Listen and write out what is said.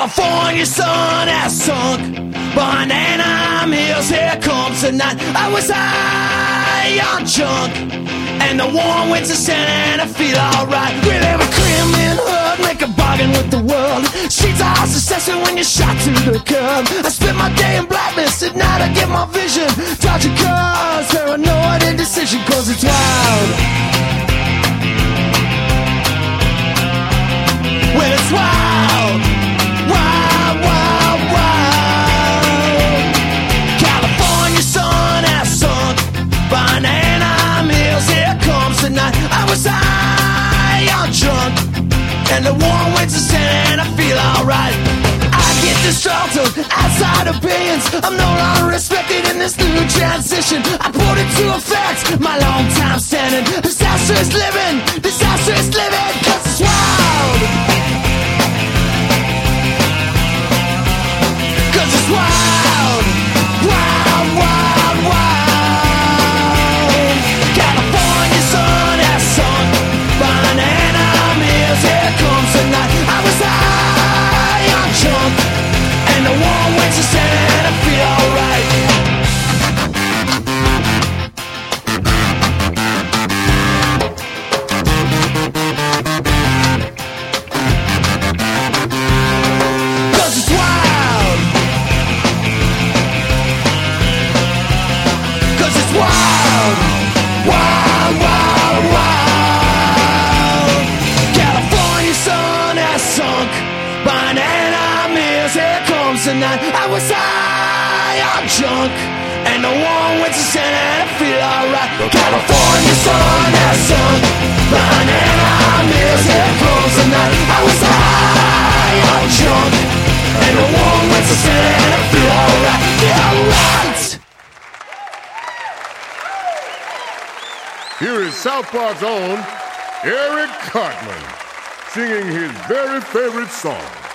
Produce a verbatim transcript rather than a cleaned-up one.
California sun has sunk behind Anaheim Hills. Here comes the night. I was high on junk, and the warm winter sand, and I feel alright. We live a criminal hood, make a bargain with the world. Streets are successful when you're shot to the curb. I spend my day in blackness, at night I get my vision. Dodging cars, paranoid indecision, cause it's wild. Well, it's wild, wild, wild, wild. California sun has sunk behind Anaheim Hills. Here comes the night. I was high on drunk, and the warm winter sand, and I feel alright. I get disgruntled outside opinions. I'm no longer respected in this new transition. I put into effect my long time standing. Disastrous living, disastrous living, cause it's wild. Cause it's wild, wild, wild, wild. California sun has sunk behind Anaheim Hills. Here comes the night. I was high on junk, and the warm winter sand, and I feel alright. Cause it's wild. Cause it's wild, wild, wild, wild. California sun has sunk behind Anaheim Hills. Here comes the night. I was high on junk, and the warm winter sand, and I feel alright. California sun has sunk behind Anaheim Hills. Here comes the night. I was high on junk, and the warm winter sand, and I feel alright. Yeah, alright. Here is South Park's own Eric Cartman singing his very favorite song.